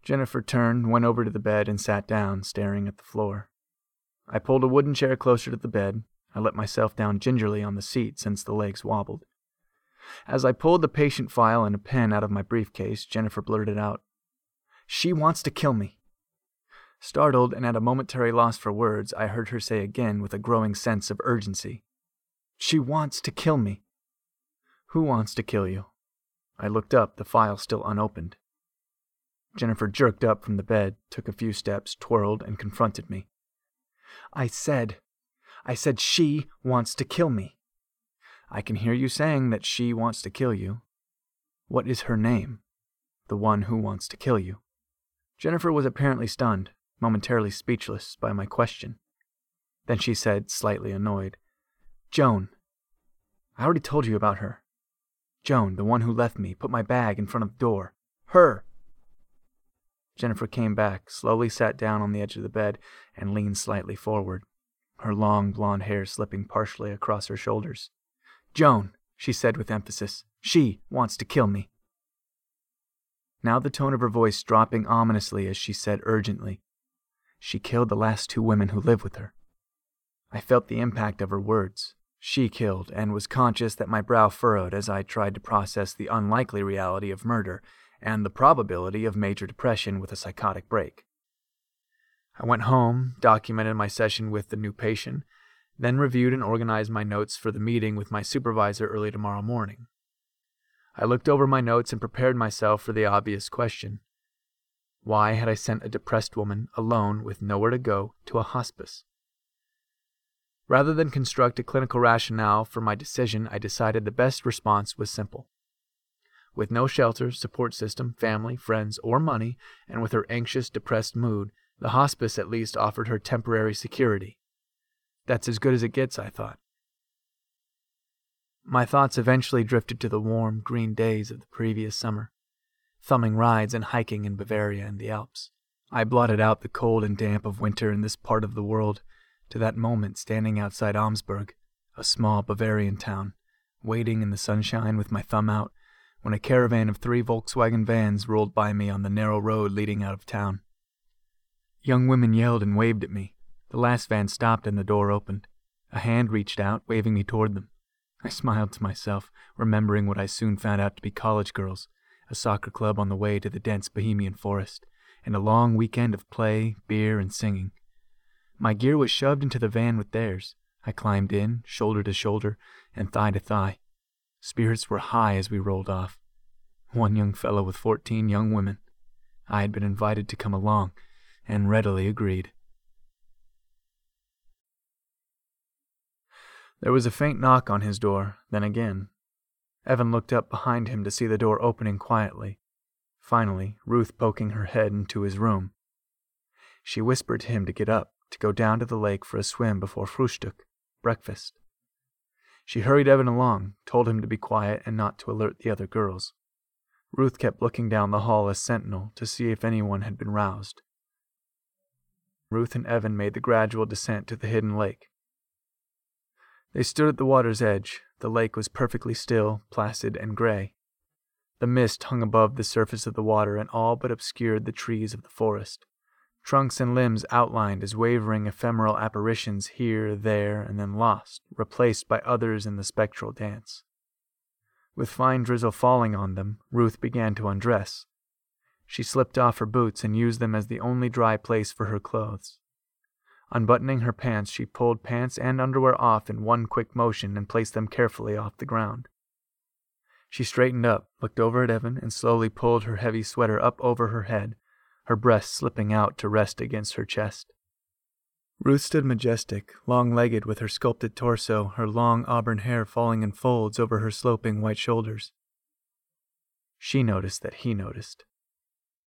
Jennifer turned, went over to the bed, and sat down, staring at the floor. I pulled a wooden chair closer to the bed. I let myself down gingerly on the seat since the legs wobbled. As I pulled the patient file and a pen out of my briefcase, Jennifer blurted out, "She wants to kill me." Startled and at a momentary loss for words, I heard her say again with a growing sense of urgency, "She wants to kill me." "Who wants to kill you?" I looked up, the file still unopened. Jennifer jerked up from the bed, took a few steps, twirled, and confronted me. I said she wants to kill me." "I can hear you saying that she wants to kill you. What is her name? The one who wants to kill you?" Jennifer was apparently stunned, momentarily speechless by my question. Then she said, slightly annoyed, "Joan. I already told you about her. Joan, the one who left me, put my bag in front of the door. Her!" Jennifer came back, slowly sat down on the edge of the bed, and leaned slightly forward, her long blonde hair slipping partially across her shoulders. "Joan," she said with emphasis, "she wants to kill me." Now the tone of her voice dropping ominously as she said urgently, "She killed the last 2 women who lived with her." I felt the impact of her words. She killed, and was conscious that my brow furrowed as I tried to process the unlikely reality of murder and the probability of major depression with a psychotic break. I went home, documented my session with the new patient, then reviewed and organized my notes for the meeting with my supervisor early tomorrow morning. I looked over my notes and prepared myself for the obvious question. Why had I sent a depressed woman, alone with nowhere to go, to a hospice? Rather than construct a clinical rationale for my decision, I decided the best response was simple. With no shelter, support system, family, friends, or money, and with her anxious, depressed mood, the hospice at least offered her temporary security. That's as good as it gets, I thought. My thoughts eventually drifted to the warm, green days of the previous summer, thumbing rides and hiking in Bavaria and the Alps. I blotted out the cold and damp of winter in this part of the world, to that moment standing outside Augsburg, a small Bavarian town, waiting in the sunshine with my thumb out, when a caravan of 3 Volkswagen vans rolled by me on the narrow road leading out of town. Young women yelled and waved at me. The last van stopped and the door opened. A hand reached out, waving me toward them. I smiled to myself, remembering what I soon found out to be college girls, a soccer club on the way to the dense Bohemian forest, and a long weekend of play, beer, and singing. My gear was shoved into the van with theirs. I climbed in, shoulder to shoulder, and thigh to thigh. Spirits were high as we rolled off. One young fellow with 14 young women. I had been invited to come along, and readily agreed. There was a faint knock on his door, then again. Evan looked up behind him to see the door opening quietly. Finally, Ruth poking her head into his room. She whispered to him to get up, to go down to the lake for a swim before Frühstück, breakfast. She hurried Evan along, told him to be quiet and not to alert the other girls. Ruth kept looking down the hall as sentinel to see if anyone had been roused. Ruth and Evan made the gradual descent to the hidden lake. They stood at the water's edge. The lake was perfectly still, placid, and gray. The mist hung above the surface of the water and all but obscured the trees of the forest. Trunks and limbs outlined as wavering ephemeral apparitions here, there, and then lost, replaced by others in the spectral dance. With fine drizzle falling on them, Ruth began to undress. She slipped off her boots and used them as the only dry place for her clothes. Unbuttoning her pants, she pulled pants and underwear off in one quick motion and placed them carefully off the ground. She straightened up, looked over at Evan, and slowly pulled her heavy sweater up over her head, her breast slipping out to rest against her chest. Ruth stood majestic, long-legged with her sculpted torso, her long auburn hair falling in folds over her sloping white shoulders. She noticed that he noticed.